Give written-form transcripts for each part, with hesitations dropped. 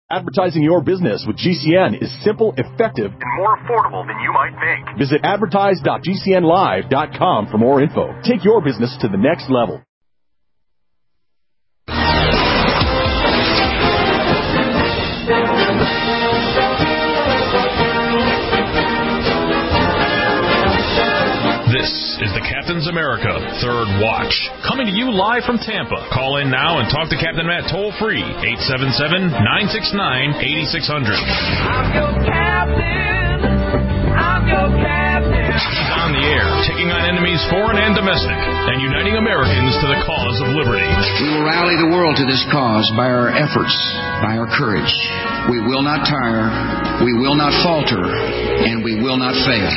Advertising your business with GCN is simple, effective, and more affordable than you might think. Visit advertise.gcnlive.com for more info. Take your business to the next level. This is the Captain's America Third Watch, coming to you live from Tampa. Call in now and talk to Captain Matt toll-free, 877-969-8600. I'm your captain. I'm your captain. He's on the air, taking on enemies foreign and domestic, and uniting Americans to the cause of liberty. We will rally the world to this cause by our efforts, by our courage. We will not tire, we will not falter, and we will not fail.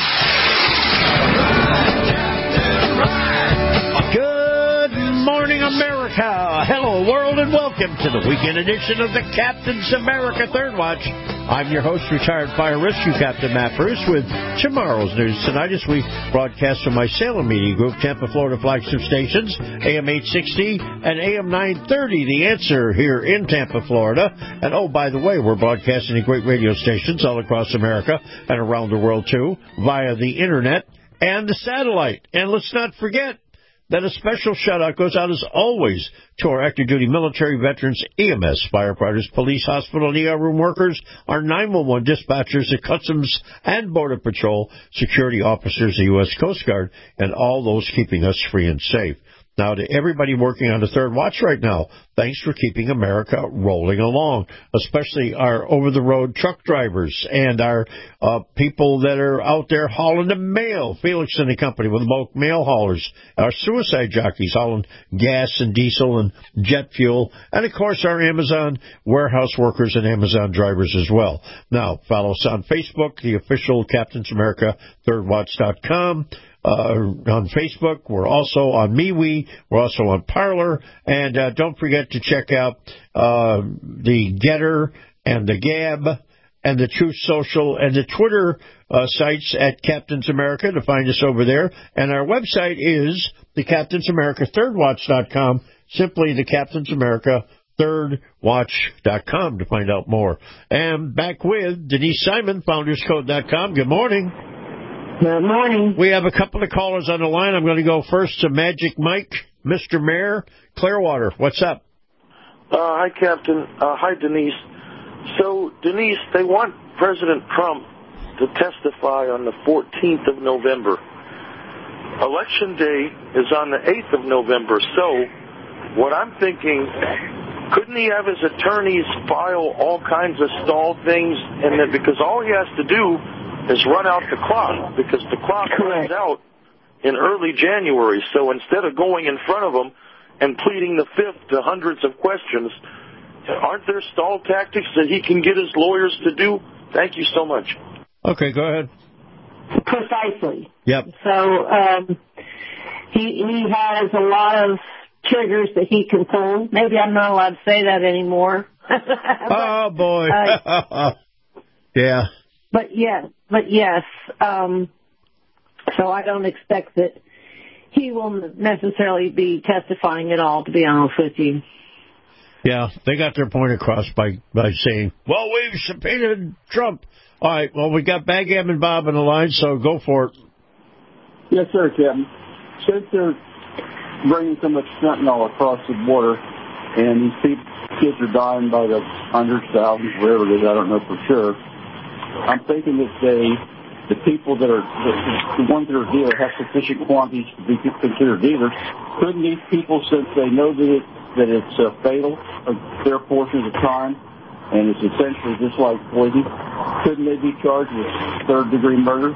Good morning, America. Hello, world, and welcome to the weekend edition of the Captain's America Third Watch. I'm your host, retired fire rescue captain Matt Bruce, with tomorrow's news tonight as we broadcast from my Salem Media Group, Tampa, Florida flagship stations, AM 860 and AM 930, The Answer here in Tampa, Florida. And oh, by the way, we're broadcasting to great radio stations all across America and around the world, too, via the Internet and the satellite. And let's not forget that a special shout-out goes out, as always, to our active-duty military veterans, EMS, firefighters, police, hospital, and ER room workers, our 911 dispatchers, the Customs and Border Patrol, security officers, the U.S. Coast Guard, and all those keeping us free and safe. Now, to everybody working on the Third Watch right now, thanks for keeping America rolling along, especially our over-the-road truck drivers and our people that are out there hauling the mail. Felix and the company with bulk mail haulers, our suicide jockeys hauling gas and diesel and jet fuel, and, of course, our Amazon warehouse workers and Amazon drivers as well. Now, follow us on Facebook, the official Captain's America ThirdWatch.com. On Facebook, we're also on MeWe, we're also on Parler, and don't forget to check out the Getter and the Gab and the Truth Social and the Twitter sites at Captain's America to find us over there. And our website is the Captain's America ThirdWatch.com, simply the Captain's America ThirdWatch.com to find out more. And back with Denise Simon, FoundersCode.com. Good morning. Good morning. We have a couple of callers on the line. I'm going to go first to Magic Mike, Mr. Mayor, Clearwater. What's up? Hi, Captain. Hi, Denise. So, Denise, they want President Trump to testify on the 14th of November. Election day is on the 8th of November. So, what I'm thinking, couldn't he have his attorneys file all kinds of stall things? And then, because all he has to do is run out the clock, because the clock runs out in early January. So instead of going in front of them and pleading the fifth to hundreds of questions, aren't there stall tactics that he can get his lawyers to do? Thank you so much. Okay, go ahead. Precisely. Yep. So he has a lot of triggers that he can pull. Maybe I'm not allowed to say that anymore. Oh, boy. Yeah. But yes. So I don't expect that he will necessarily be testifying at all, to be honest with you. Yeah, they got their point across by saying, well, we've subpoenaed Trump. All right, well, we got Baggammon Bob on the line, so go for it. Yes, sir, Captain. Since they're bringing so much fentanyl across the border, and these kids are dying by the hundreds, thousands, whatever it is, I don't know for sure, I'm thinking that the people that are, the ones that are dealers have sufficient quantities to be considered dealers. Couldn't these people, since they know that it's fatal, their portion of the crime, and it's essentially just like poison, couldn't they be charged with third-degree murder?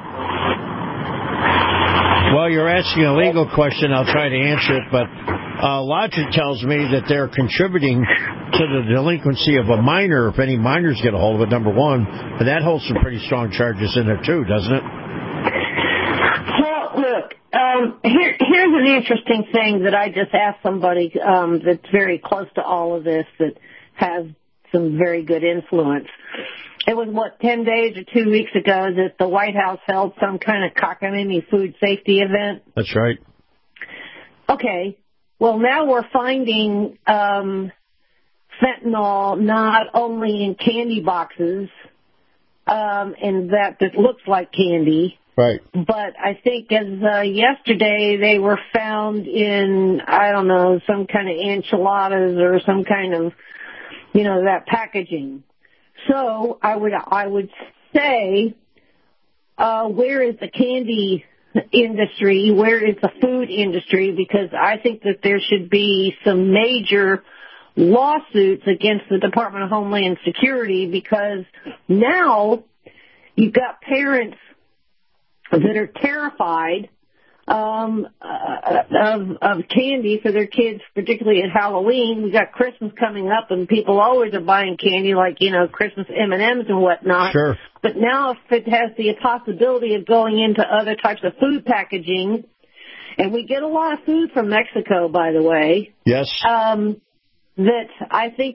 Well, you're asking a legal question. I'll try to answer it, but logic tells me that they're contributing to the delinquency of a minor, if any minors get a hold of it, number one, and that holds some pretty strong charges in there, too, doesn't it? Well, look, here's an interesting thing that I just asked somebody that's very close to all of this, that has some very good influence. It was, 10 days or 2 weeks ago that the White House held some kind of cockamamie food safety event? That's right. Okay. Well, now we're finding fentanyl not only in candy boxes, and that looks like candy. Right. But I think as yesterday they were found in, I don't know, some kind of enchiladas or some kind of, that packaging. So I would say, where is the candy industry? Where is the food industry? Because I think that there should be some major lawsuits against the Department of Homeland Security, because now you've got parents that are terrified of candy for their kids, particularly at Halloween. We got Christmas coming up, and people always are buying candy, like, Christmas M&Ms and whatnot. Sure. But now if it has the possibility of going into other types of food packaging, and we get a lot of food from Mexico, by the way. Yes. That I think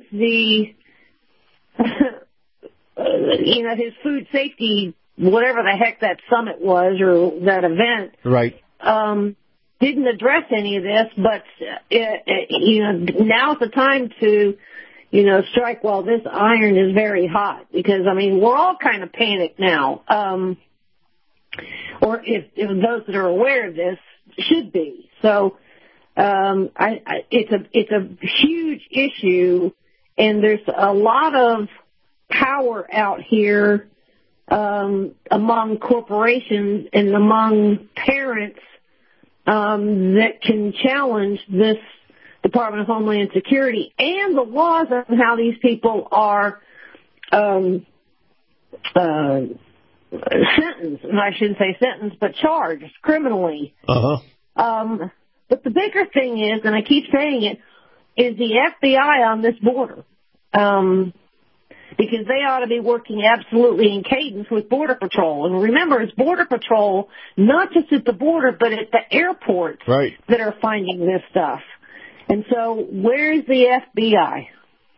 his food safety, whatever the heck that summit was or that event, right, didn't address any of this. But now's the time to strike while this iron is very hot, because we're all kind of panicked now, or if those that are aware of this should be. So it's a huge issue, and there's a lot of power out here among corporations and among parents that can challenge this Department of Homeland Security and the laws on how these people are sentenced. And I shouldn't say sentenced, but charged criminally. But the bigger thing is, and I keep saying it, is the FBI on this border. Because they ought to be working absolutely in cadence with Border Patrol. And remember, it's Border Patrol, not just at the border, but at the airports, right, that are finding this stuff. And so where's the FBI?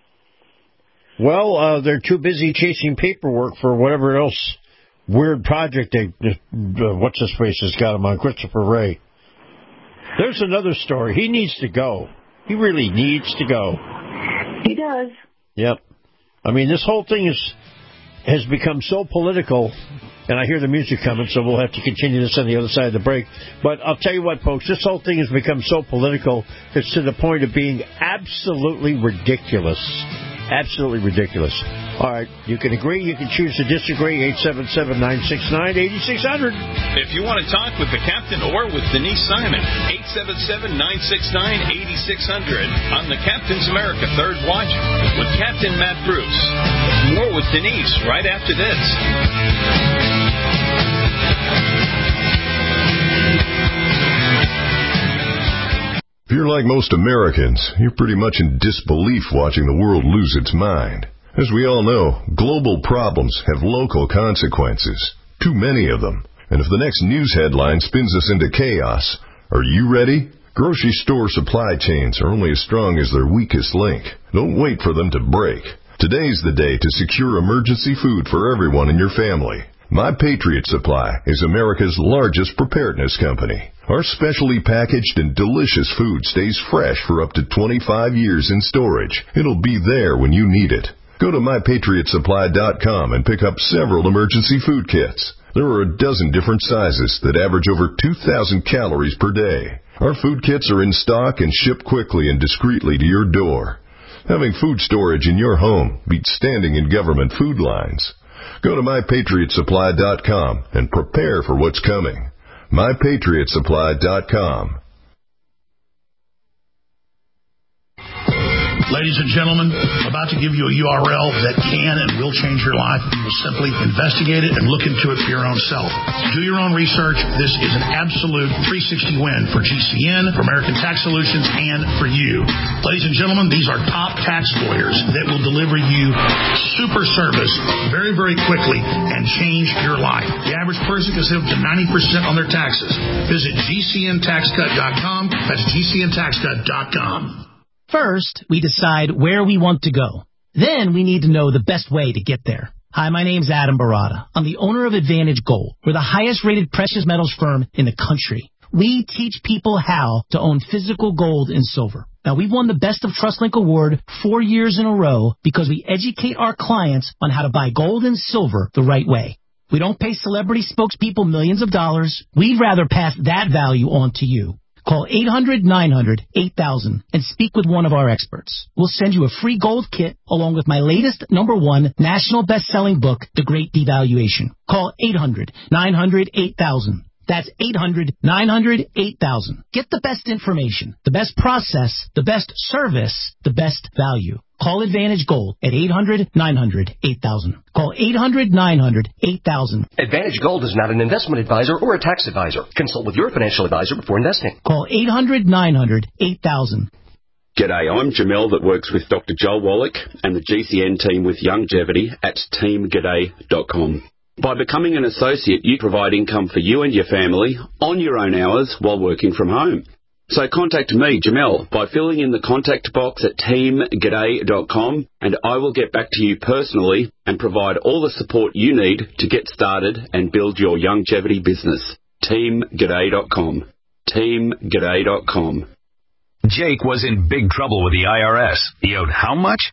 Well, they're too busy chasing paperwork for whatever else weird project what's-his-face has got him on, Christopher Wray. There's another story. He needs to go. He really needs to go. He does. Yep. This whole thing has become so political, and I hear the music coming, so we'll have to continue this on the other side of the break. But I'll tell you what, folks, this whole thing has become so political, it's to the point of being absolutely ridiculous. Absolutely ridiculous. All right, you can agree, you can choose to disagree. 877-969-8600. If you want to talk with the captain or with Denise Simon, 877-969-8600 on the Captain's America Third Watch with Captain Matt Bruce. More with Denise right after this. If you're like most Americans, you're pretty much in disbelief watching the world lose its mind. As we all know, global problems have local consequences, too many of them. And if the next news headline spins us into chaos, are you ready? Grocery store supply chains are only as strong as their weakest link. Don't wait for them to break. Today's the day to secure emergency food for everyone in your family. My Patriot Supply is America's largest preparedness company. Our specially packaged and delicious food stays fresh for up to 25 years in storage. It'll be there when you need it. Go to MyPatriotSupply.com and pick up several emergency food kits. There are a dozen different sizes that average over 2,000 calories per day. Our food kits are in stock and ship quickly and discreetly to your door. Having food storage in your home beats standing in government food lines. Go to MyPatriotSupply.com and prepare for what's coming. MyPatriotSupply.com. Ladies and gentlemen, I'm about to give you a URL that can and will change your life. You will simply investigate it and look into it for your own self. Do your own research. This is an absolute 360 win for GCN, for American Tax Solutions, and for you. Ladies and gentlemen, these are top tax lawyers that will deliver you super service very, very quickly and change your life. The average person can save up to 90% on their taxes. Visit GCNTaxCut.com. That's GCNTaxCut.com. First, we decide where we want to go. Then we need to know the best way to get there. Hi, my name's Adam Barada. I'm the owner of Advantage Gold. We're the highest-rated precious metals firm in the country. We teach people how to own physical gold and silver. Now, we've won the Best of TrustLink Award 4 years in a row because we educate our clients on how to buy gold and silver the right way. We don't pay celebrity spokespeople millions of dollars. We'd rather pass that value on to you. Call 800-900-8000 and speak with one of our experts. We'll send you a free gold kit along with my latest #1 national best-selling book, The Great Devaluation. Call 800-900-8000. That's 800-900-8000. Get the best information, the best process, the best service, the best value. Call Advantage Gold at 800-900-8000. Call 800-900-8000. Advantage Gold is not an investment advisor or a tax advisor. Consult with your financial advisor before investing. Call 800-900-8000. G'day, I'm Jamel that works with Dr. Joel Wallach and the GCN team with Longevity at teamg'day.com. By becoming an associate, you provide income for you and your family on your own hours while working from home. So contact me, Jamel, by filling in the contact box at teamg'day.com, and I will get back to you personally and provide all the support you need to get started and build your longevity business. teamg'day.com. teamg'day.com. Jake was in big trouble with the IRS. He owed how much?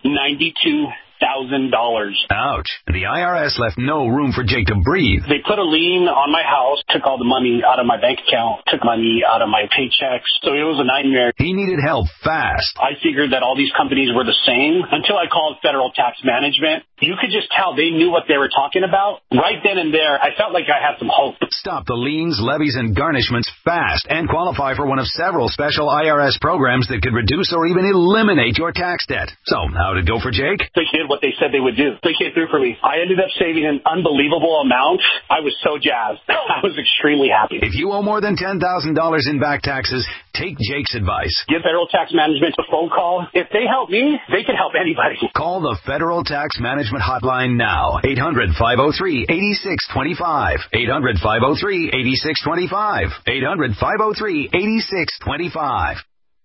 $92,000. Ouch. The IRS left no room for Jake to breathe. They put a lien on my house, took all the money out of my bank account, took money out of my paychecks. So it was a nightmare. He needed help fast. I figured that all these companies were the same until I called Federal Tax Management. You could just tell they knew what they were talking about. Right then and there, I felt like I had some hope. Stop the liens, levies, and garnishments fast and qualify for one of several special IRS programs that could reduce or even eliminate your tax debt. So, how'd it go for Jake? They did what they said they would do. They came through for me. I ended up saving an unbelievable amount. I was so jazzed. I was extremely happy. If you owe more than $10,000 in back taxes, take Jake's advice. Give Federal Tax Management a phone call. If they help me, they can help anybody. Call the Federal Tax Management Hotline now. 800-503-8625. 800-503-8625. 800-503-8625.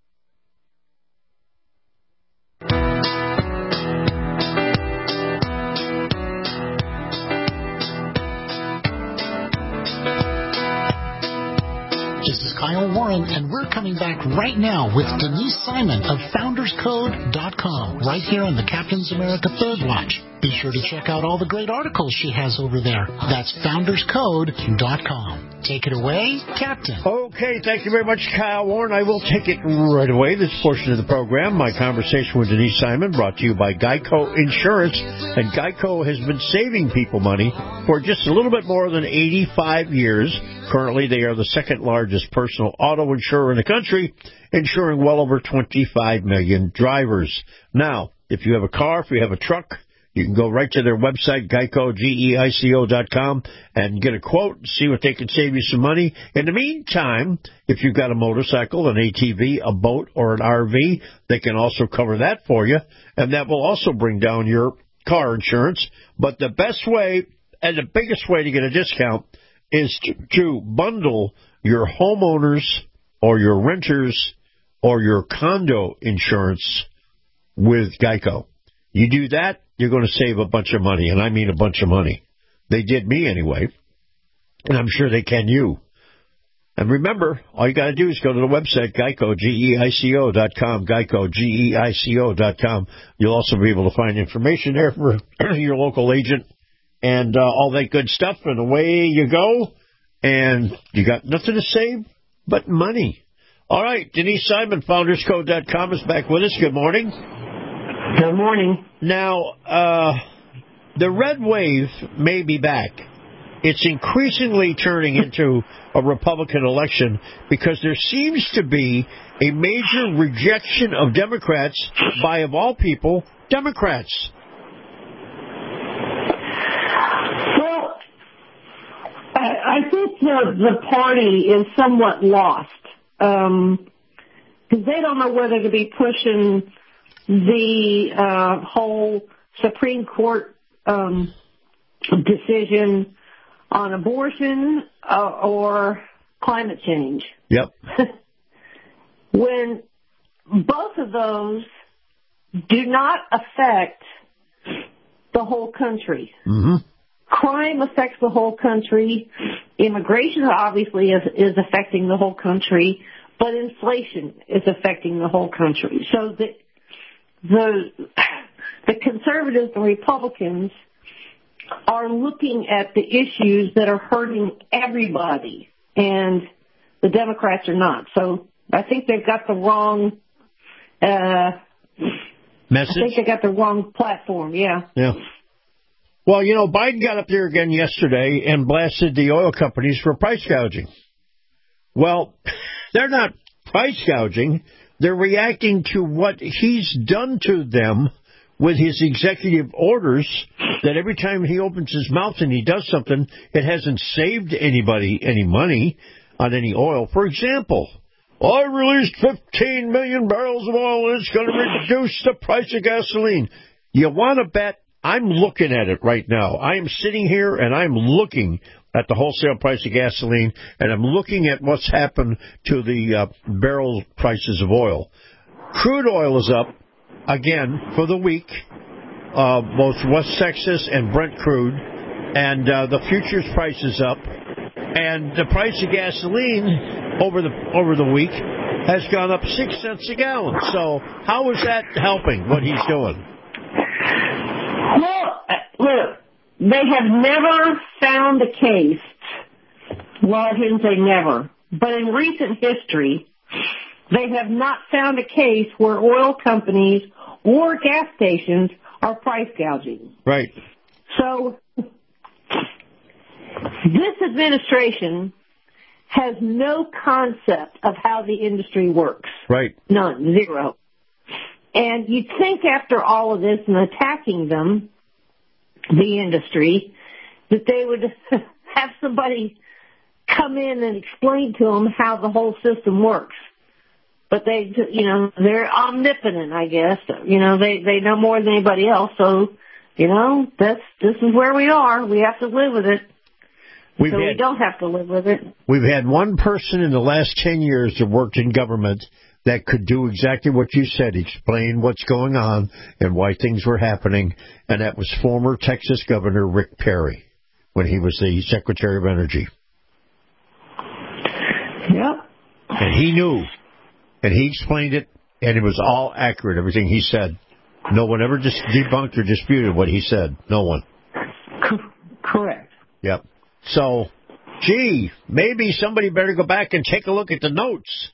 This is Kyle Warren, and we're coming back right now with Denise Simon of FoundersCode.com, right here on the Captain's America Third Watch. Be sure to check out all the great articles she has over there. That's FoundersCode.com. Take it away, Captain. Okay, thank you very much, Kyle Warren. I will take it right away. This portion of the program, my conversation with Denise Simon, brought to you by Geico Insurance. And Geico has been saving people money for just a little bit more than 85 years. Currently, they are the second largest personal auto insurer in the country, insuring well over 25 million drivers. Now, if you have a car, if you have a truck, you can go right to their website, Geico, GEICO.com, and get a quote, see what they can save you some money. In the meantime, if you've got a motorcycle, an ATV, a boat, or an RV, they can also cover that for you, and that will also bring down your car insurance. But the best way and the biggest way to get a discount is to bundle your homeowners or your renters or your condo insurance with Geico. You do that, you're going to save a bunch of money, and I mean a bunch of money. They did me anyway, and I'm sure they can you. And remember, all you got to do is go to the website, Geico, GEICO.com, Geico, GEICO.com. You'll also be able to find information there for your local agent and all that good stuff, and away you go, and you got nothing to save but money. All right, Denise Simon, FoundersCode.com, is back with us. Good morning. Good morning. Now, the red wave may be back. It's increasingly turning into a Republican election because there seems to be a major rejection of Democrats by, of all people, Democrats. Well, I think the party is somewhat lost because they don't know whether to be pushing the whole Supreme Court decision on abortion or climate change. Yep. When both of those do not affect the whole country. Mm-hmm. Crime affects the whole country. Immigration obviously is affecting the whole country. but inflation is affecting the whole country. So the conservatives and Republicans are looking at the issues that are hurting everybody, and the Democrats are not. So I think they've got the wrong message. I think they got the wrong platform. Yeah. Yeah. Well, you know, Biden got up there again yesterday and blasted the oil companies for price gouging. Well, they're not price gouging. They're reacting to what he's done to them with his executive orders, that every time he opens his mouth and he does something, it hasn't saved anybody any money on any oil. For example, I released 15 million barrels of oil and it's going to reduce the price of gasoline. You want to bet? I'm looking at it right now. I am sitting here and I'm looking at the wholesale price of gasoline, and I'm looking at what's happened to the barrel prices of oil. Crude oil is up again for the week, both West Texas and Brent crude, and the futures price is up, and the price of gasoline over the week has gone up 6 cents a gallon. So how is that helping what he's doing? Well, look, they have never found a case. Well, I didn't say never, but in recent history, they have not found a case where oil companies or gas stations are price gouging. Right. So this administration has no concept of how the industry works. Right. None. Zero. And you'd think after all of this and attacking them, the industry, that they would have somebody come in and explain to them how the whole system works. But they, you know, they're omnipotent, I guess. You know, they know more than anybody else. So, you know, this is where we are. We have to live with it. We don't have to live with it. We've had one person in the last 10 years that worked in government that could do exactly what you said, explain what's going on and why things were happening, and that was former Texas Governor Rick Perry when he was the Secretary of Energy. Yep. And he knew, and he explained it, and it was all accurate, everything he said. No one ever just debunked or disputed what he said. No one. Correct. Yep. So, gee, maybe somebody better go back and take a look at the notes.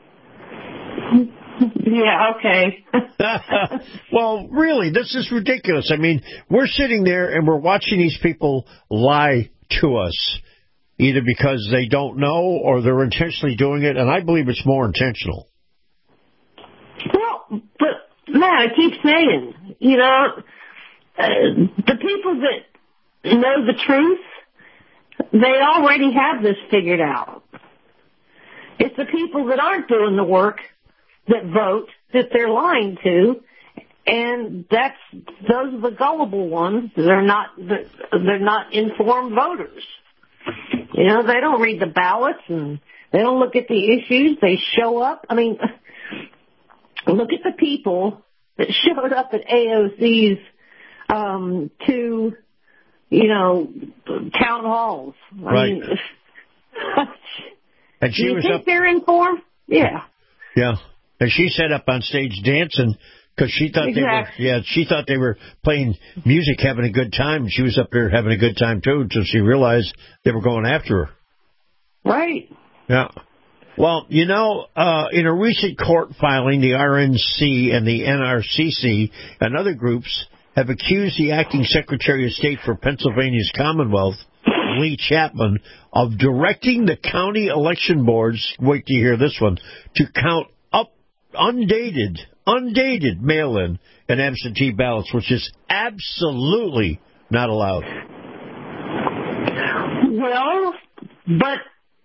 Yeah, okay. Well, really, this is ridiculous. I mean, we're sitting there and we're watching these people lie to us, either because they don't know or they're intentionally doing it, and I believe it's more intentional. Well, but, Matt, I keep saying, you know, the people that know the truth, they already have this figured out. It's the people that aren't doing the work that vote that they're lying to, and those are the gullible ones. They're not informed voters. You know, they don't read the ballots and they don't look at the issues. They show up. I mean, look at the people that showed up at AOC's two, you know, town halls. Right. I mean, and she do you was think up, they're informed? Yeah. Yeah. And she sat up on stage dancing because she thought she thought they were playing music, having a good time. And she was up there having a good time too, until she realized they were going after her. Right. Yeah. Well, you know, in a recent court filing, the RNC and the NRCC and other groups have accused the acting Secretary of State for Pennsylvania's Commonwealth, Lee Chapman, of directing the county election boards, wait till you hear this one, to count up undated mail-in and absentee ballots, which is absolutely not allowed. Well, but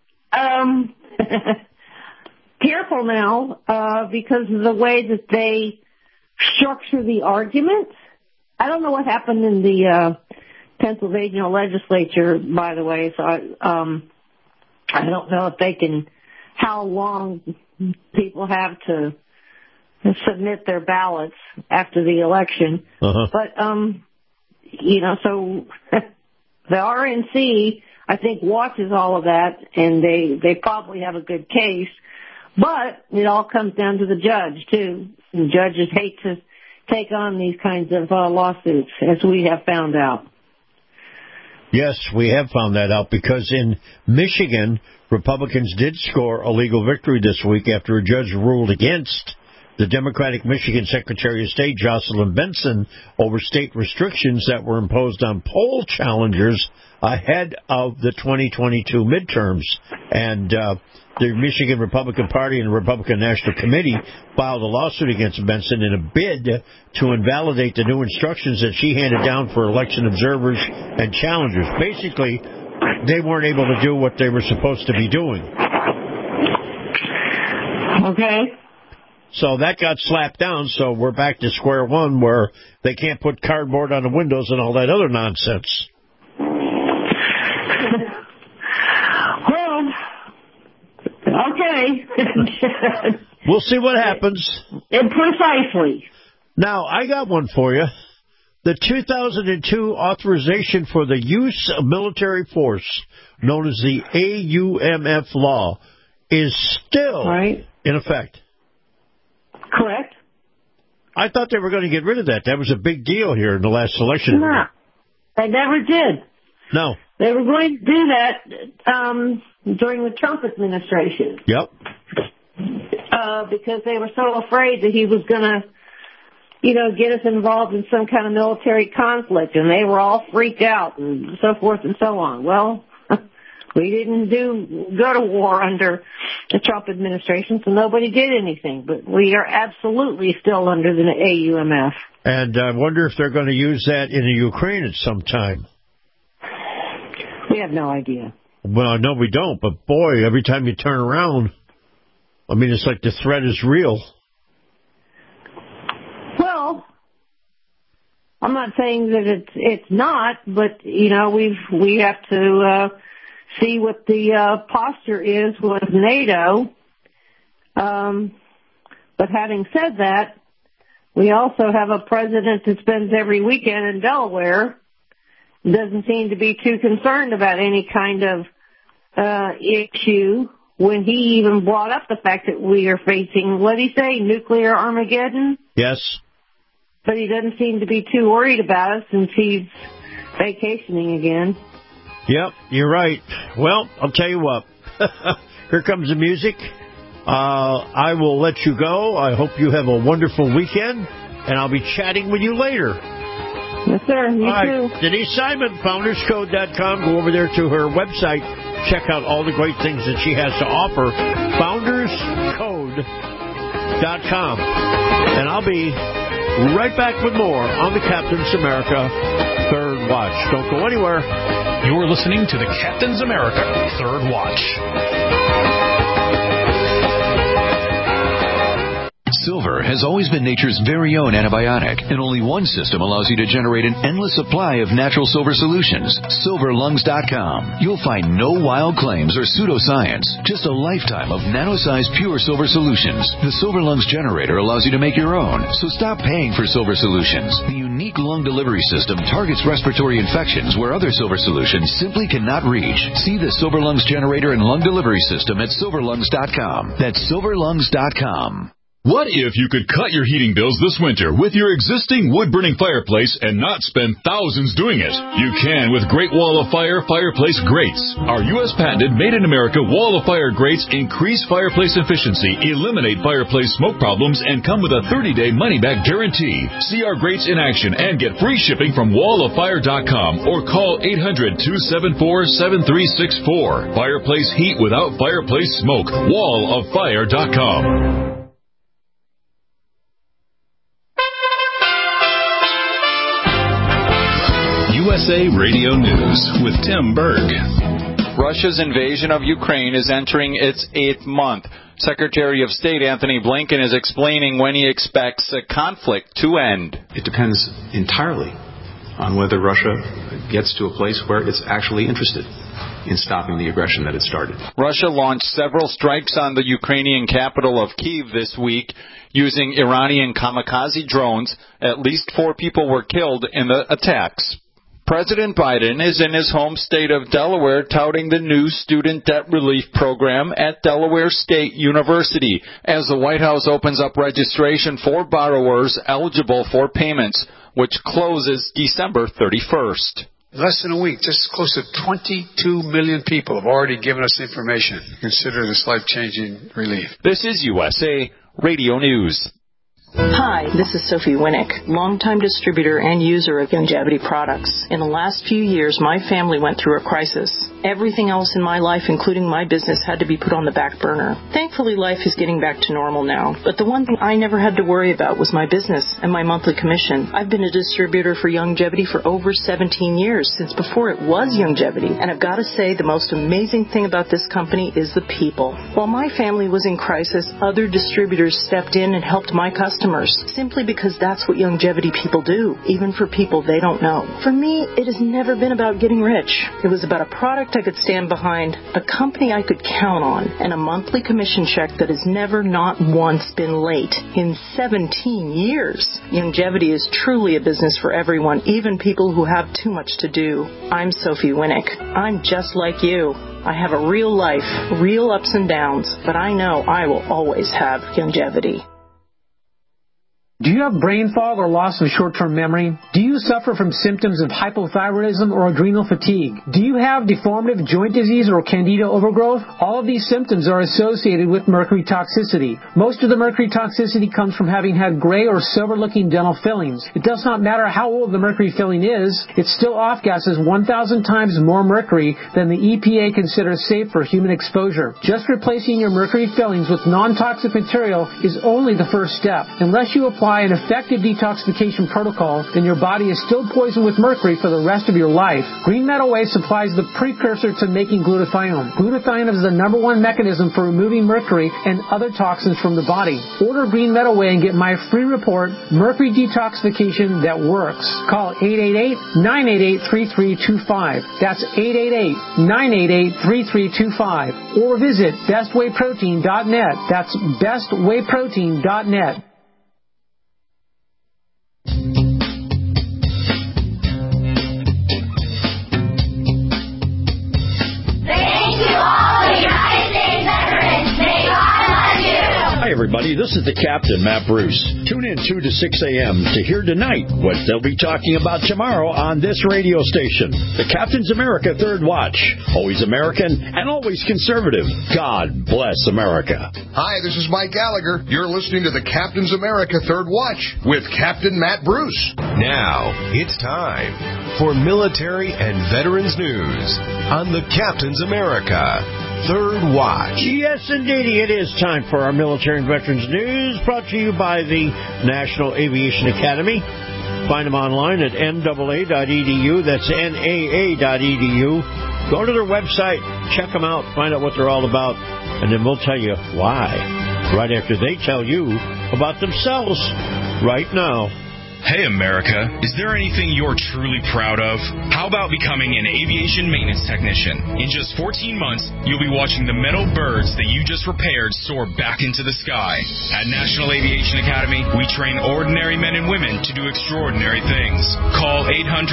careful now, because of the way that they structure the argument. I don't know what happened in the Pennsylvania legislature, by the way, so I don't know if they can, how long people have to submit their ballots after the election. Uh-huh. But, you know, so the RNC, I think, watches all of that, and they probably have a good case. But it all comes down to the judge, too. And judges hate to take on these kinds of lawsuits, as we have found out. Yes, we have found that out because in Michigan, Republicans did score a legal victory this week after a judge ruled against the Democratic Michigan Secretary of State, Jocelyn Benson, over state restrictions that were imposed on poll challengers ahead of the 2022 midterms. And the Michigan Republican Party and the Republican National Committee filed a lawsuit against Benson in a bid to invalidate the new instructions that she handed down for election observers and challengers. Basically, they weren't able to do what they were supposed to be doing. Okay. So that got slapped down, so we're back to square one where they can't put cardboard on the windows and all that other nonsense. Well, okay. We'll see what happens. Precisely. Now, I got one for you. The 2002 authorization for the use of military force, known as the AUMF law, is still in effect. Correct. I thought they were going to get rid of that. That was a big deal here in the last election. No, they never did. No. They were going to do that during the Trump administration. Yep. Because they were so afraid that he was going to, get us involved in some kind of military conflict, and they were all freaked out and so forth and so on. Well, we didn't go to war under the Trump administration, so nobody did anything. But we are absolutely still under the AUMF. And I wonder if they're going to use that in the Ukraine at some time. We have no idea. Well, no, we don't. But, boy, every time you turn around, it's like the threat is real. Well, I'm not saying that it's not, but, we have to see what the posture is with NATO. But having said that, we also have a president that spends every weekend in Delaware. Doesn't seem to be too concerned about any kind of issue when he even brought up the fact that we are facing, what did he say, nuclear Armageddon? Yes. But he doesn't seem to be too worried about it since he's vacationing again. Yep, you're right. Well, I'll tell you what. Here comes the music. I will let you go. I hope you have a wonderful weekend, and I'll be chatting with you later. Yes, sir. You too. Denise Simon, FoundersCode.com. Go over there to her website. Check out all the great things that she has to offer. FoundersCode.com. And I'll be right back with more on the Captain's America Third Watch. Don't go anywhere. You're listening to the Captain's America Third Watch. Silver has always been nature's very own antibiotic, and only one system allows you to generate an endless supply of natural silver solutions. SilverLungs.com. You'll find no wild claims or pseudoscience, just a lifetime of nano-sized pure silver solutions. The Silver Lungs generator allows you to make your own, so stop paying for silver solutions. The unique lung delivery system targets respiratory infections where other silver solutions simply cannot reach. See the Silver Lungs generator and lung delivery system at SilverLungs.com. That's SilverLungs.com. What if you could cut your heating bills this winter with your existing wood-burning fireplace and not spend thousands doing it? You can with Great Wall of Fire fireplace grates. Our U.S. patented made-in-America Wall of Fire grates increase fireplace efficiency, eliminate fireplace smoke problems, and come with a 30-day money-back guarantee. See our grates in action and get free shipping from walloffire.com or call 800-274-7364. Fireplace heat without fireplace smoke. walloffire.com. USA Radio News with Tim Berg. Russia's invasion of Ukraine is entering its 8th month. Secretary of State Anthony Blinken is explaining when he expects the conflict to end. It depends entirely on whether Russia gets to a place where it's actually interested in stopping the aggression that it started. Russia launched several strikes on the Ukrainian capital of Kyiv this week using Iranian kamikaze drones. At least 4 people were killed in the attacks. President Biden is in his home state of Delaware touting the new student debt relief program at Delaware State University as the White House opens up registration for borrowers eligible for payments, which closes December 31st. Less than a week, just close to 22 million people have already given us information to consider this life-changing relief. This is USA Radio News. Hi, this is Sophie Winnick, longtime distributor and user of Youngevity products. In the last few years, my family went through a crisis. Everything else in my life, including my business, had to be put on the back burner. Thankfully, life is getting back to normal now. But the one thing I never had to worry about was my business and my monthly commission. I've been a distributor for Youngevity for over 17 years, since before it was Youngevity. And I've got to say, the most amazing thing about this company is the people. While my family was in crisis, other distributors stepped in and helped my customers, simply because that's what Youngevity people do, even for people they don't know. For me, it has never been about getting rich. It was about a product I could stand behind, a company I could count on, and a monthly commission check that has never, not once, been late in 17 years. Youngevity is truly a business for everyone, even people who have too much to do. I'm Sophie Winnick. I'm just like you. I have a real life, real ups and downs, but I know I will always have Youngevity. Do you have brain fog or loss of short-term memory? Do you suffer from symptoms of hypothyroidism or adrenal fatigue? Do you have deformative joint disease or candida overgrowth? All of these symptoms are associated with mercury toxicity. Most of the mercury toxicity comes from having had gray or silver-looking dental fillings. It does not matter how old the mercury filling is, it still off-gases 1,000 times more mercury than the EPA considers safe for human exposure. Just replacing your mercury fillings with non-toxic material is only the first step. Unless you apply an effective detoxification protocol, then your body is still poisoned with mercury for the rest of your life. Green Meadow Way supplies the precursor to making glutathione. Glutathione is the #1 mechanism for removing mercury and other toxins from the body. Order Green Meadow Way and get my free report, Mercury Detoxification That Works. Call 888-988-3325. That's 888-988-3325. Or visit bestwayprotein.net. That's bestwayprotein.net. Hi, everybody. This is the Captain, Matt Bruce. Tune in 2 to 6 a.m. to hear tonight what they'll be talking about tomorrow on this radio station. The Captain's America Third Watch. Always American and always conservative. God bless America. Hi, this is Mike Gallagher. You're listening to the Captain's America Third Watch with Captain Matt Bruce. Now, it's time for military and veterans news on the Captain's America Third Watch. Yes, indeed, it is time for our military and veterans news, brought to you by the National Aviation Academy. Find them online at NAA.edu. That's NAA.edu. Go to their website, check them out, find out what they're all about, and then we'll tell you why, right after they tell you about themselves right now. Hey, America, is there anything you're truly proud of? How about becoming an aviation maintenance technician? In just 14 months, you'll be watching the metal birds that you just repaired soar back into the sky. At National Aviation Academy, we train ordinary men and women to do extraordinary things. Call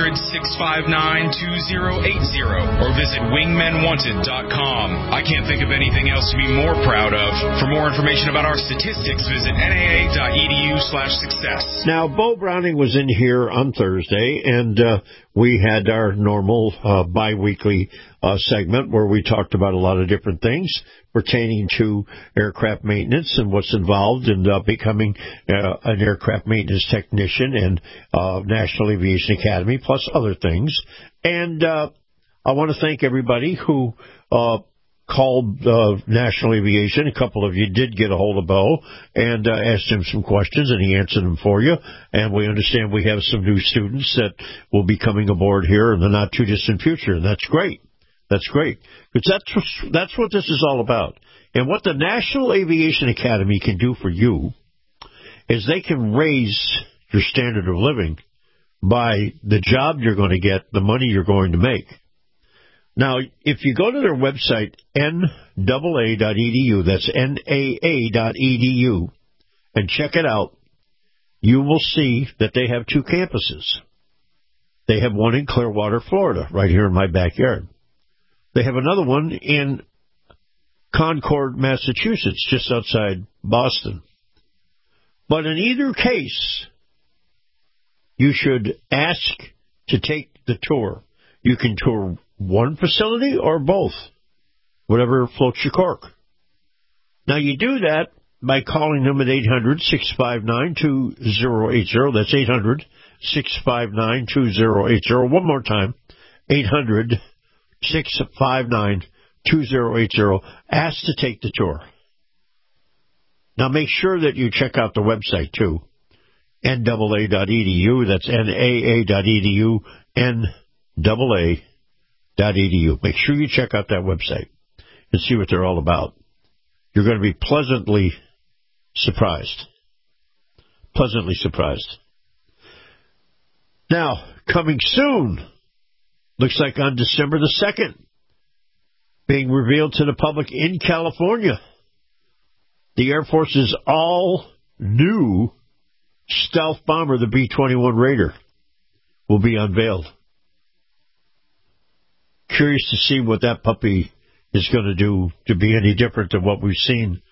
800-659-2080 or visit wingmenwanted.com. I can't think of anything else to be more proud of. For more information about our statistics, visit naa.edu/success. Now, Bo Browning was in here on Thursday, and we had our normal bi-weekly segment where we talked about a lot of different things pertaining to aircraft maintenance and what's involved in becoming an aircraft maintenance technician and National Aviation Academy, plus other things. And I want to thank everybody who called National Aviation. A couple of you did get a hold of Bo and asked him some questions, and he answered them for you. And we understand we have some new students that will be coming aboard here in the not-too-distant future, and that's great. That's great. Because that's what this is all about. And what the National Aviation Academy can do for you is they can raise your standard of living by the job you're going to get, the money you're going to make. Now, if you go to their website, NAA.edu, that's NAA.edu, and check it out, you will see that they have two campuses. They have one in Clearwater, Florida, right here in my backyard. They have another one in Concord, Massachusetts, just outside Boston. But in either case, you should ask to take the tour. You can tour one facility or both, whatever floats your cork. Now, you do that by calling them at 800-659-2080. That's 800-659-2080. One more time, 800-659-2080. Ask to take the tour. Now, make sure that you check out the website, too, NAA.edu. That's NAA.edu, NAA.edu. Make sure you check out that website and see what they're all about. You're going to be pleasantly surprised. Pleasantly surprised. Now, coming soon, looks like on December the 2nd, being revealed to the public in California, the Air Force's all-new stealth bomber, the B-21 Raider, will be unveiled. Curious to see what that puppy is going to do to be any different than what we've seen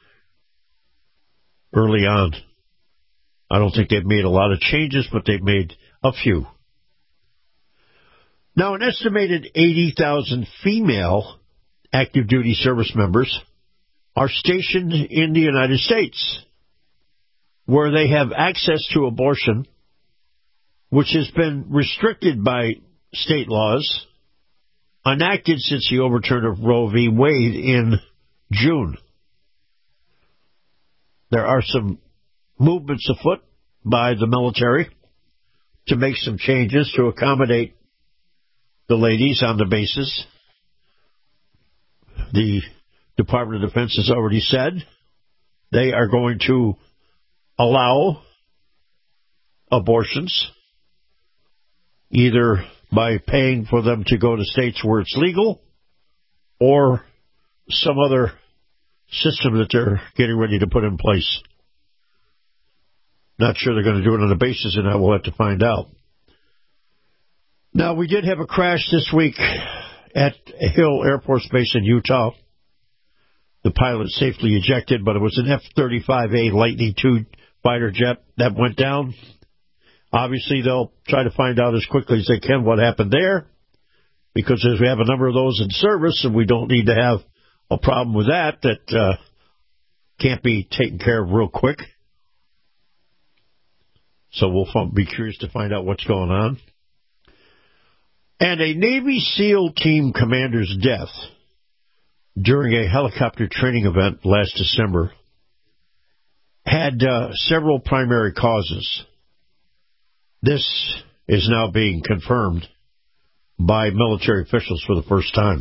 early on. I don't think they've made a lot of changes, but they've made a few. Now, an estimated 80,000 female active duty service members are stationed in the United States, where they have access to abortion, which has been restricted by state laws, enacted since the overturn of Roe v. Wade in June. There are some movements afoot by the military to make some changes to accommodate the ladies on the bases. The Department of Defense has already said they are going to allow abortions, either by paying for them to go to states where it's legal or some other system that they're getting ready to put in place. Not sure they're going to do it on the basis of that. We'll have to find out. Now, we did have a crash this week at Hill Air Force Base in Utah. The pilot safely ejected, but it was an F-35A Lightning II fighter jet that went down. Obviously, they'll try to find out as quickly as they can what happened there, because as we have a number of those in service, and we don't need to have a problem with that can't be taken care of real quick. So we'll be curious to find out what's going on. And a Navy SEAL team commander's death during a helicopter training event last December had several primary causes. This is now being confirmed by military officials for the first time.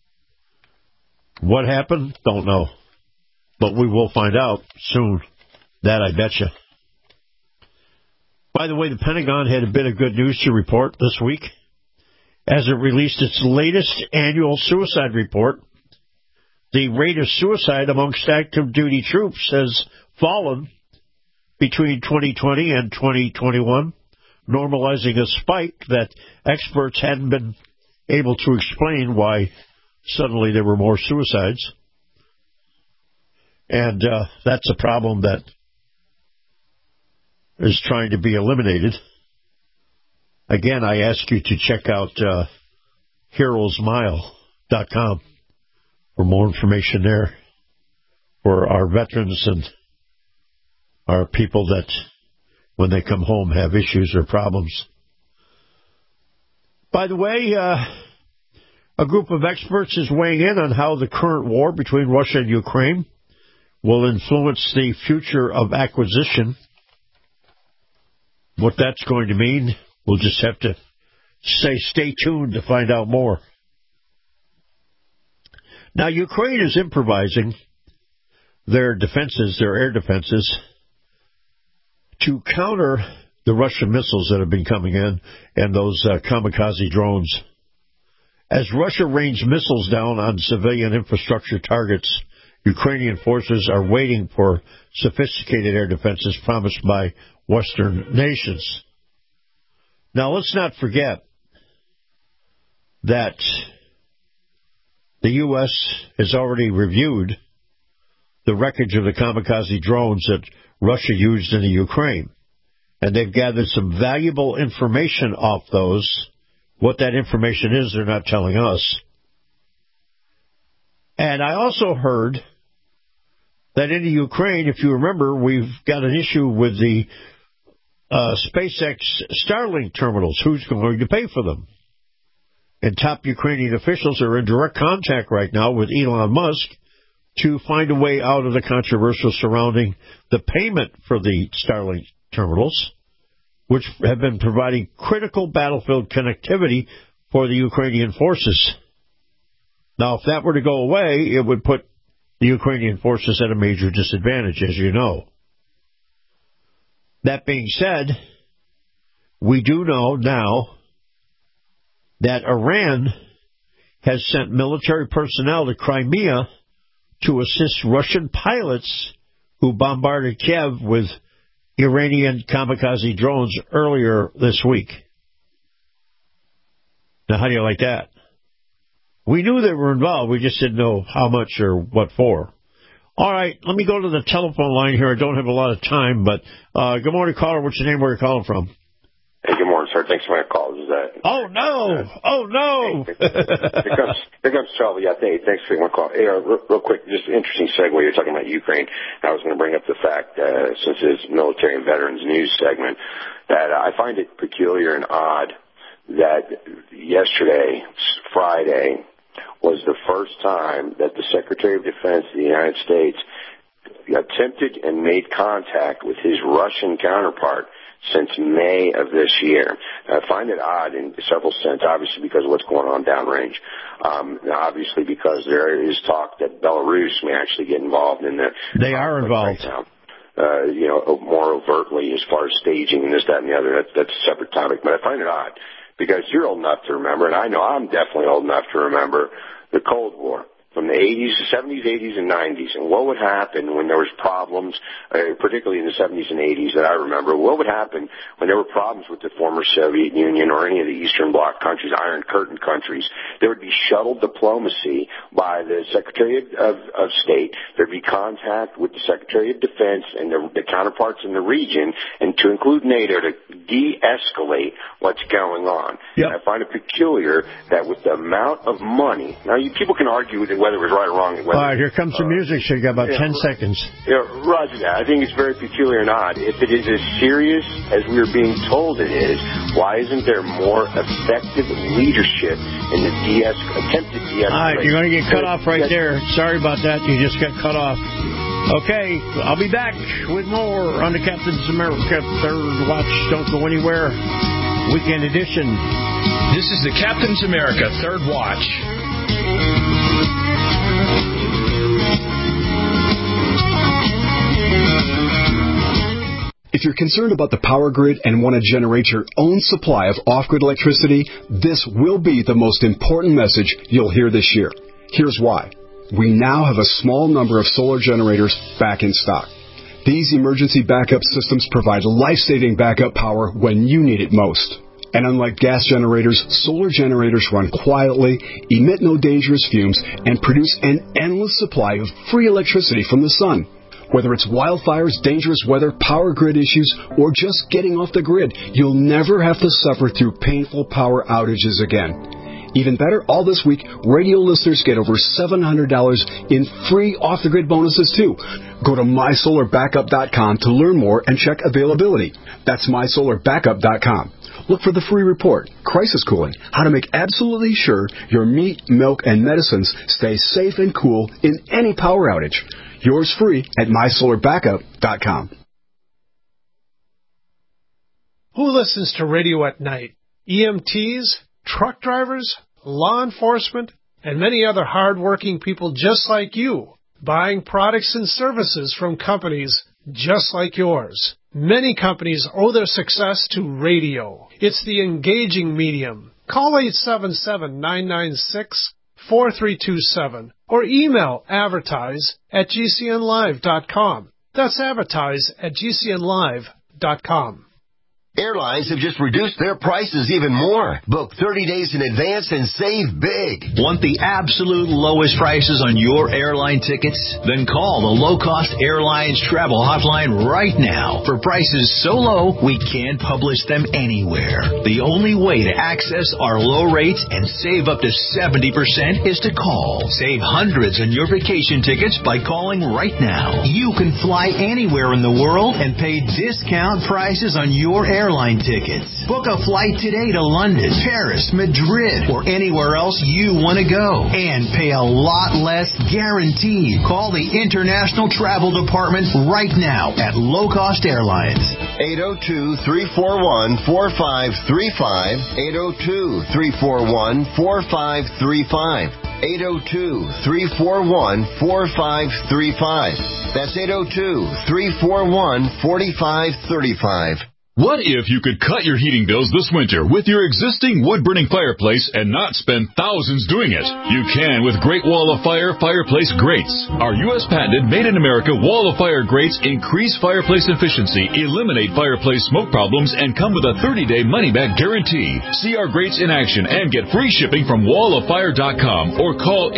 What happened? Don't know. But we will find out soon. That I betcha. By the way, the Pentagon had a bit of good news to report this week as it released its latest annual suicide report. The rate of suicide amongst active duty troops has fallen between 2020 and 2021, normalizing a spike that experts hadn't been able to explain why suddenly there were more suicides. And that's a problem that is trying to be eliminated. Again, I ask you to check out heroesmile.com for more information there for our veterans and our people that, when they come home, have issues or problems. By the way, a group of experts is weighing in on how the current war between Russia and Ukraine will influence the future of acquisition. What that's going to mean, we'll just have to stay tuned to find out more. Now, Ukraine is improvising their defenses, their air defenses, to counter the Russian missiles that have been coming in and those kamikaze drones. As Russia rains missiles down on civilian infrastructure targets, Ukrainian forces are waiting for sophisticated air defenses promised by Western nations. Now, let's not forget that the U.S. has already reviewed the wreckage of the kamikaze drones that Russia used in the Ukraine. And they've gathered some valuable information off those. What that information is, they're not telling us. And I also heard that in the Ukraine, if you remember, we've got an issue with the SpaceX Starlink terminals. Who's going to pay for them? And top Ukrainian officials are in direct contact right now with Elon Musk to find a way out of the controversy surrounding the payment for the Starlink terminals, which have been providing critical battlefield connectivity for the Ukrainian forces. Now, if that were to go away, it would put the Ukrainian forces at a major disadvantage, as you know. That being said, we do know now that Iran has sent military personnel to Crimea to assist Russian pilots who bombarded Kiev with Iranian kamikaze drones earlier this week. Now, how do you like that? We knew they were involved. We just didn't know how much or what for. All right, let me go to the telephone line here. I don't have a lot of time, but good morning, caller. What's your name? Where are you calling from? Hey, good morning, sir. Thanks for my call. Is that? Oh, no. Oh, no. Here comes trouble. Yeah, thanks for my call. Hey, real quick, just an interesting segue. You're talking about Ukraine. I was going to bring up the fact, since it's military and veterans news segment, that I find it peculiar and odd that yesterday, Friday, was the first time that the Secretary of Defense of the United States attempted and made contact with his Russian counterpart since May of this year. I find it odd in several sense, obviously because of what's going on downrange. Obviously because there is talk that Belarus may actually get involved in the... They are involved. Right now. More overtly as far as staging and this, that, and the other. That's a separate topic. But I find it odd because you're old enough to remember, and I know I'm definitely old enough to remember, the Cold War. From the 80s, 70s, 80s, and 90s, and what would happen when there was problems, particularly in the 70s and 80s that I remember, what would happen when there were problems with the former Soviet Union or any of the Eastern Bloc countries, Iron Curtain countries? There would be shuttle diplomacy by the Secretary of State. There'd be contact with the Secretary of Defense and the counterparts in the region, and to include NATO to de-escalate what's going on. Yep. And I find it peculiar that with the amount of money, now people can argue with it whether it was right or wrong. All right, here comes the music, so you got about 10 seconds. Yeah, roger that. I think it's very peculiar and odd. If it is as serious as we are being told it is, why isn't there more effective leadership in the attempted de-escalation? All right, you're going to get cut off right there. Sorry about that. You just got cut off. Okay, I'll be back with more on the Captain's America Third Watch. Don't go anywhere. Weekend edition. This is the Captain's America Third Watch. If you're concerned about the power grid and want to generate your own supply of off-grid electricity, this will be the most important message you'll hear this year. Here's why. We now have a small number of solar generators back in stock. These emergency backup systems provide life-saving backup power when you need it most. And unlike gas generators, solar generators run quietly, emit no dangerous fumes, and produce an endless supply of free electricity from the sun. Whether it's wildfires, dangerous weather, power grid issues, or just getting off the grid, you'll never have to suffer through painful power outages again. Even better, all this week, radio listeners get over $700 in free off-the-grid bonuses, too. Go to MySolarBackup.com to learn more and check availability. That's MySolarBackup.com. Look for the free report, Crisis Cooling, how to make absolutely sure your meat, milk, and medicines stay safe and cool in any power outage. Yours free at MySolarBackup.com. Who listens to radio at night? EMTs, truck drivers, law enforcement, and many other hard-working people just like you, buying products and services from companies just like yours. Many companies owe their success to radio. It's the engaging medium. Call 877-996-4327 or email advertise@gcnlive.com. That's advertise@gcnlive.com. Airlines have just reduced their prices even more. Book 30 days in advance and save big. Want the absolute lowest prices on your airline tickets? Then call the Low Cost Airlines Travel Hotline right now for prices so low we can't publish them anywhere. The only way to access our low rates and save up to 70% is to call. Save hundreds on your vacation tickets by calling right now. You can fly anywhere in the world and pay discount prices on your airline tickets. Book a flight today to London, Paris, Madrid, or anywhere else you want to go. And pay a lot less guaranteed. Call the International Travel Department right now at Low Cost Airlines. 802-341-4535. 802-341-4535. 802-341-4535. That's 802-341-4535. What if you could cut your heating bills this winter with your existing wood-burning fireplace and not spend thousands doing it? You can with Great Wall of Fire fireplace grates. Our U.S. patented made-in-America Wall of Fire grates increase fireplace efficiency, eliminate fireplace smoke problems, and come with a 30-day money-back guarantee. See our grates in action and get free shipping from walloffire.com or call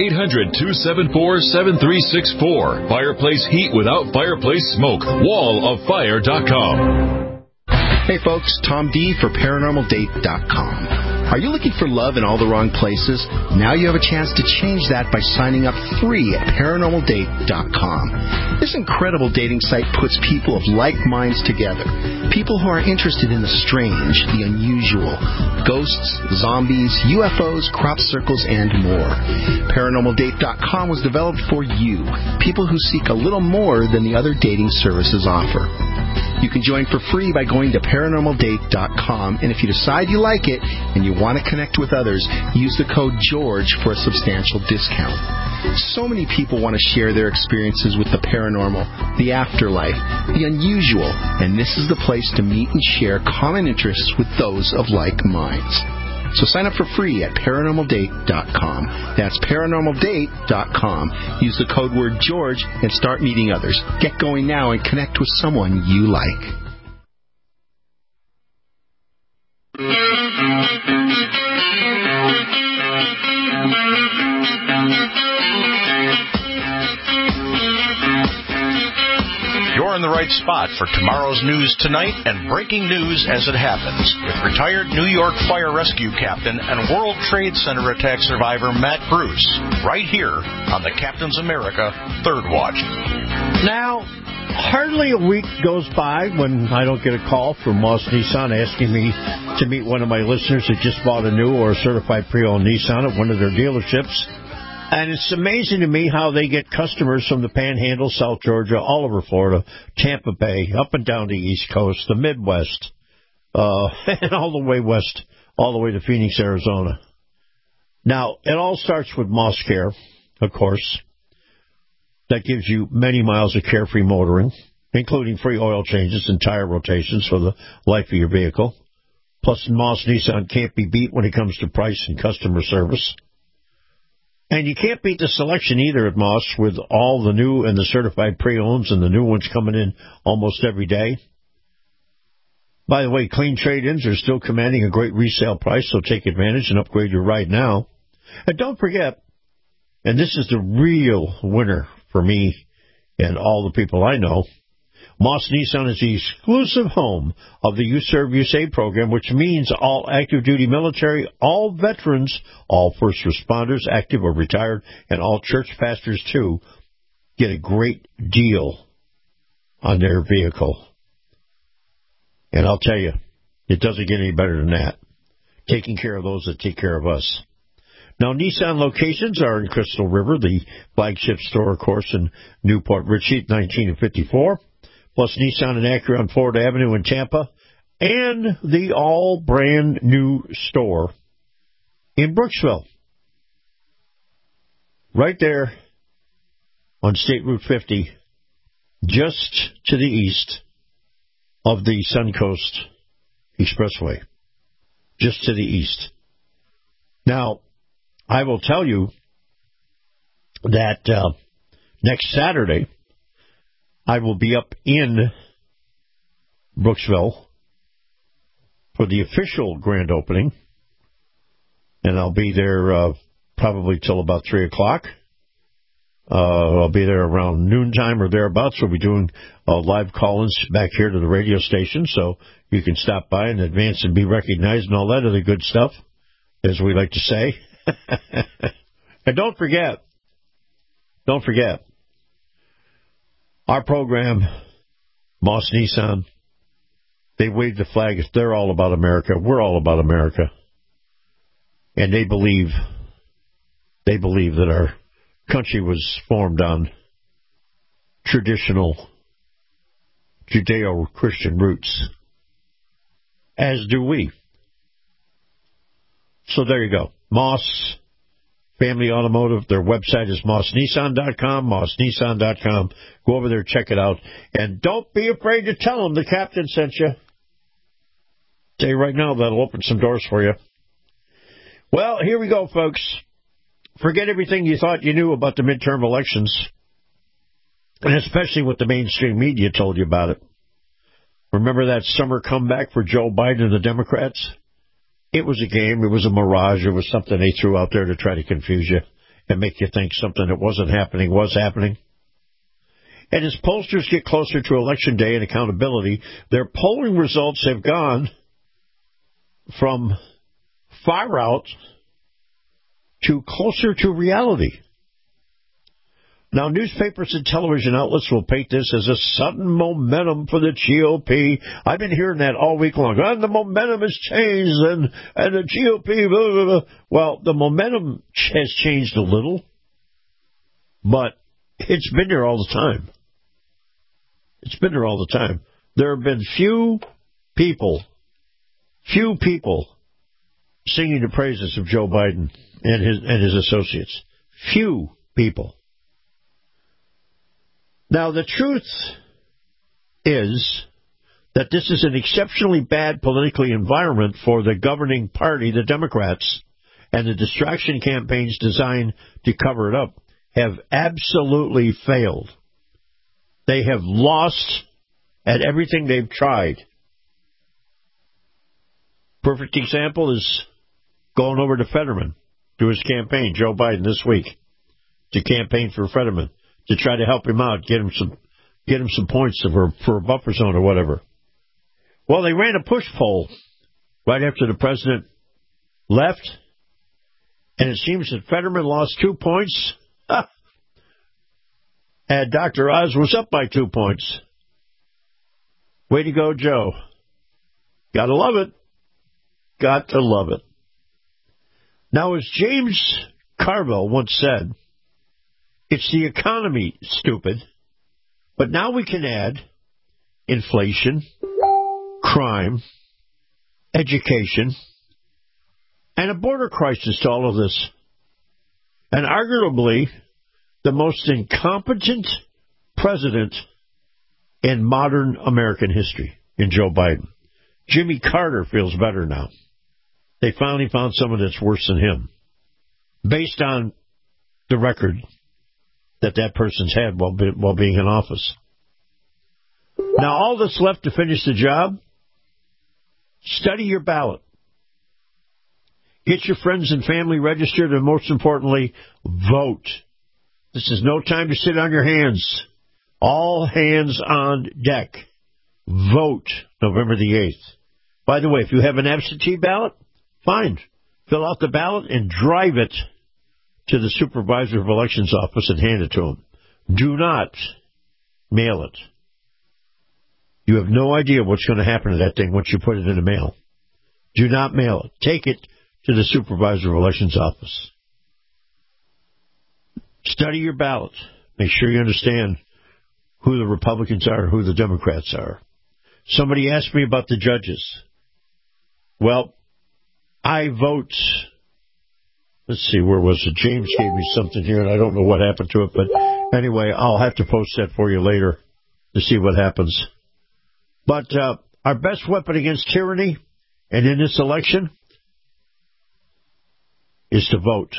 800-274-7364. Fireplace heat without fireplace smoke. walloffire.com. Hey folks, Tom D for ParanormalDate.com. Are you looking for love in all the wrong places? Now you have a chance to change that by signing up free at ParanormalDate.com. This incredible dating site puts people of like minds together. People who are interested in the strange, the unusual, ghosts, zombies, UFOs, crop circles, and more. ParanormalDate.com was developed for you, people who seek a little more than the other dating services offer. You can join for free by going to ParanormalDate.com, and if you decide you like it and you want to connect with others, use the code GEORGE for a substantial discount. So many people want to share their experiences with the paranormal, the afterlife, the unusual, and this is the place to meet and share common interests with those of like minds. So sign up for free at ParanormalDate.com. That's ParanormalDate.com. Use the code word George and start meeting others. Get going now and connect with someone you like. You're in the right spot for tomorrow's news tonight and breaking news as it happens with retired New York Fire Rescue Captain and World Trade Center attack survivor Matt Bruce, right here on the Captain's America Third Watch. Now, hardly a week goes by when I don't get a call from Moss Nissan asking me to meet one of my listeners who just bought a new or a certified pre-owned Nissan at one of their dealerships. And it's amazing to me how they get customers from the Panhandle, South Georgia, all over Florida, Tampa Bay, up and down the East Coast, the Midwest, and all the way west, all the way to Phoenix, Arizona. Now, it all starts with Moss Care, of course. That gives you many miles of carefree motoring, including free oil changes and tire rotations for the life of your vehicle. Plus, Moss Nissan can't be beat when it comes to price and customer service. And you can't beat the selection either at Moss with all the new and the certified pre-owns and the new ones coming in almost every day. By the way, clean trade-ins are still commanding a great resale price, so take advantage and upgrade your ride now. And don't forget, and this is the real winner for me and all the people I know, Moss Nissan is the exclusive home of the You Serve, You Save program, which means all active duty military, all veterans, all first responders, active or retired, and all church pastors, too, get a great deal on their vehicle. And I'll tell you, it doesn't get any better than that. Taking care of those that take care of us. Now, Nissan locations are in Crystal River, the flagship store, of course, in Newport Richey, 19 and 54. Plus Nissan and Acura on Ford Avenue in Tampa, and the all-brand-new store in Brooksville. Right there on State Route 50, just to the east of the Suncoast Expressway. Just to the east. Now, I will tell you that next Saturday, I will be up in Brooksville for the official grand opening, and I'll be there probably till about 3 o'clock. I'll be there around noontime or thereabouts. We'll be doing live call-ins back here to the radio station, so you can stop by in advance and be recognized and all that other good stuff, as we like to say. And don't forget, our program, Moss Nissan, they wave the flag. They're all about America. We're all about America. And they believe that our country was formed on traditional Judeo-Christian roots, as do we. So there you go. Moss Family Automotive. Their website is mossnissan.com, mossnissan.com. Go over there, check it out. And don't be afraid to tell them the captain sent you. Tell you right now, that'll open some doors for you. Well, here we go, folks. Forget everything you thought you knew about the midterm elections, and especially what the mainstream media told you about it. Remember that summer comeback for Joe Biden and the Democrats? It was a game. It was a mirage. It was something they threw out there to try to confuse you and make you think something that wasn't happening was happening. And as pollsters get closer to Election Day and accountability, their polling results have gone from far out to closer to reality. Now, newspapers and television outlets will paint this as a sudden momentum for the GOP. I've been hearing that all week long. And the momentum has changed, and the GOP, blah, blah, blah. Well, the momentum has changed a little, but it's been there all the time. It's been there all the time. There have been few people singing the praises of Joe Biden and his associates. Few people. Now, the truth is that this is an exceptionally bad political environment for the governing party, the Democrats, and the distraction campaigns designed to cover it up have absolutely failed. They have lost at everything they've tried. Perfect example is going over to Fetterman to his campaign, Joe Biden, this week, to campaign for Fetterman, to try to help him out, get him some points for a buffer zone or whatever. Well, they ran a push poll right after the president left, and it seems that Fetterman lost 2 points, and Dr. Oz was up by 2 points. Way to go, Joe. Gotta love it. Got to love it. Now, as James Carville once said, it's the economy, stupid, but now we can add inflation, crime, education, and a border crisis to all of this. And arguably, the most incompetent president in modern American history, in Joe Biden. Jimmy Carter feels better now. They finally found someone that's worse than him, based on the record that person's had while being in office. Now, all that's left to finish the job, study your ballot. Get your friends and family registered, and most importantly, vote. This is no time to sit on your hands. All hands on deck. Vote November the 8th. By the way, if you have an absentee ballot, fine. Fill out the ballot and drive it to the Supervisor of Elections office and hand it to him. Do not mail it. You have no idea what's going to happen to that thing once you put it in the mail. Do not mail it. Take it to the Supervisor of Elections office. Study your ballot. Make sure you understand who the Republicans are and who the Democrats are. Somebody asked me about the judges. Well, I vote. Let's see, where was it? James gave me something here, and I don't know what happened to it. But anyway, I'll have to post that for you later to see what happens. But our best weapon against tyranny and in this election is to vote.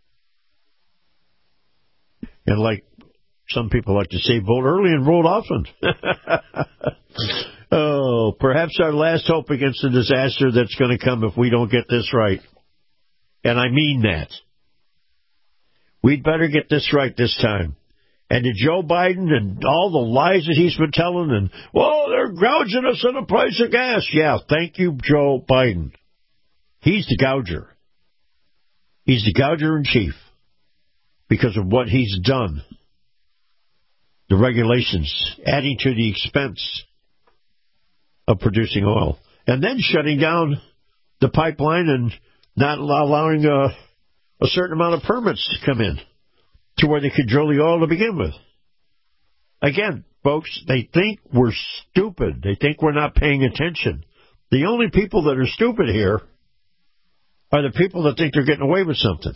And like some people like to say, vote early and vote often. Oh, So perhaps our last hope against the disaster that's going to come if we don't get this right. And I mean that. We'd better get this right this time. And to Joe Biden and all the lies that he's been telling, and, well, they're gouging us on the price of gas. Yeah, thank you, Joe Biden. He's the gouger. He's the gouger in chief because of what he's done. The regulations, adding to the expense of producing oil. And then shutting down the pipeline and not allowing a certain amount of permits to come in to where they could drill the oil to begin with. Again, folks, they think we're stupid. They think we're not paying attention. The only people that are stupid here are the people that think they're getting away with something.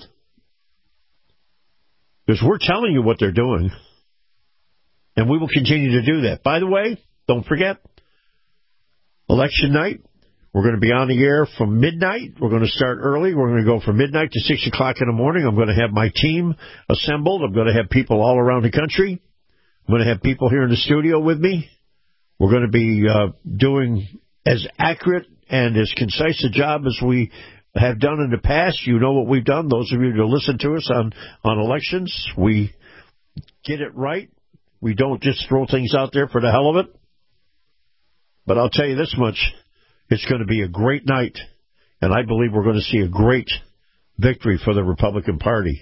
Because we're telling you what they're doing, and we will continue to do that. By the way, don't forget, election night, we're going to be on the air from midnight. We're going to start early. We're going to go from midnight to 6 o'clock in the morning. I'm going to have my team assembled. I'm going to have people all around the country. I'm going to have people here in the studio with me. We're going to be doing as accurate and as concise a job as we have done in the past. You know what we've done. Those of you who listen to us on elections, we get it right. We don't just throw things out there for the hell of it. But I'll tell you this much. It's going to be a great night, and I believe we're going to see a great victory for the Republican Party.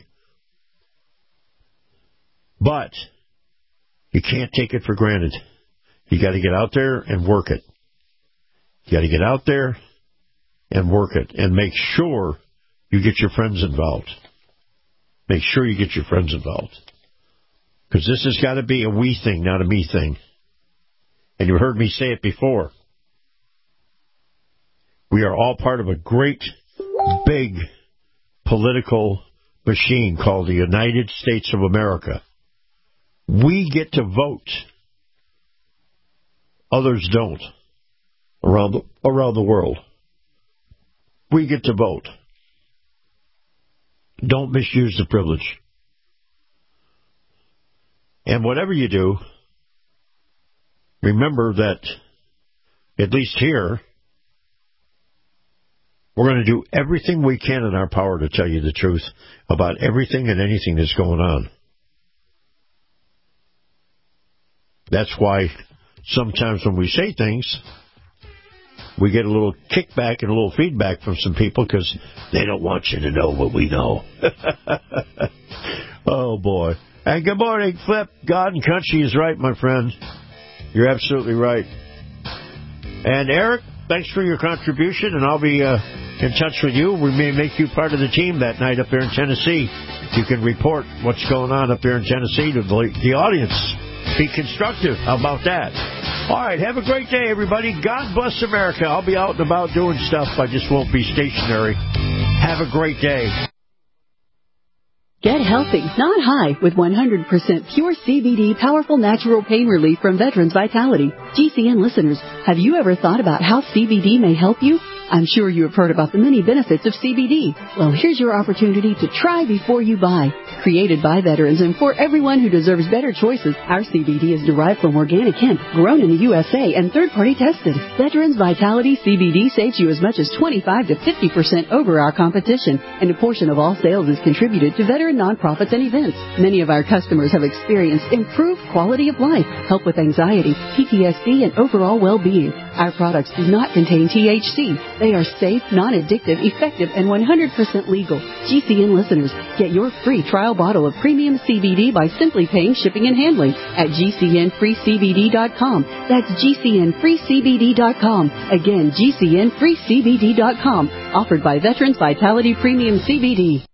But you can't take it for granted. You got to get out there and work it. You got to get out there and work it, and make sure you get your friends involved. Make sure you get your friends involved. Because this has got to be a we thing, not a me thing. And you heard me say it before. We are all part of a great, big political machine called the United States of America. We get to vote. Others don't around the world. We get to vote. Don't misuse the privilege. And whatever you do, remember that, at least here, we're going to do everything we can in our power to tell you the truth about everything and anything that's going on. That's why sometimes when we say things, we get a little kickback and a little feedback from some people because they don't want you to know what we know. Oh, boy. And good morning, Flip. God and country is right, my friend. You're absolutely right. And Eric, thanks for your contribution, and I'll be in touch with you. We may make you part of the team that night up there in Tennessee. You can report what's going on up there in Tennessee to the audience. Be constructive. How about that? All right, have a great day, everybody. God bless America. I'll be out and about doing stuff. I just won't be stationary. Have a great day. Get healthy, not high, with 100% pure CBD powerful natural pain relief from Veterans Vitality. GCN listeners, have you ever thought about how CBD may help you? I'm sure you have heard about the many benefits of CBD. Well, here's your opportunity to try before you buy. Created by veterans and for everyone who deserves better choices, our CBD is derived from organic hemp, grown in the USA, and third-party tested. Veterans Vitality CBD saves you as much as 25 to 50% over our competition, and a portion of all sales is contributed to veteran nonprofits and events. Many of our customers have experienced improved quality of life, help with anxiety, PTSD, and overall well-being. Our products do not contain THC. They are safe, non-addictive, effective, and 100% legal. GCN listeners, get your free trial bottle of premium CBD by simply paying shipping and handling at GCNFreeCBD.com. That's GCNFreeCBD.com. Again, GCNFreeCBD.com. Offered by Veterans Vitality Premium CBD.